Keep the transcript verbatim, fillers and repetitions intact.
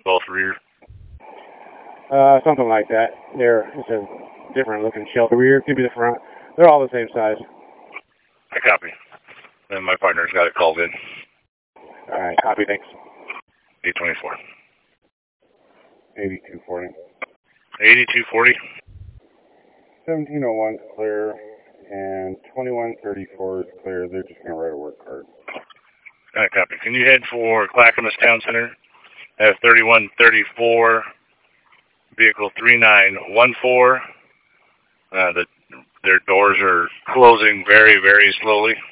Both rear? Uh, something like that. There, it's a different looking shelter. Rear could be the front. They're all the same size. I copy. And my partner's got it called in. All right, copy. Thanks. eight twenty-four. eighty-two forty. eighty-two forty. seventeen oh one is clear, and twenty-one thirty-four is clear. They're just going to write a work card. All right, copy. Can you head for Clackamas Town Center? I have thirty-one thirty-four, vehicle three nine one four. Uh, the, their doors are closing very, very slowly.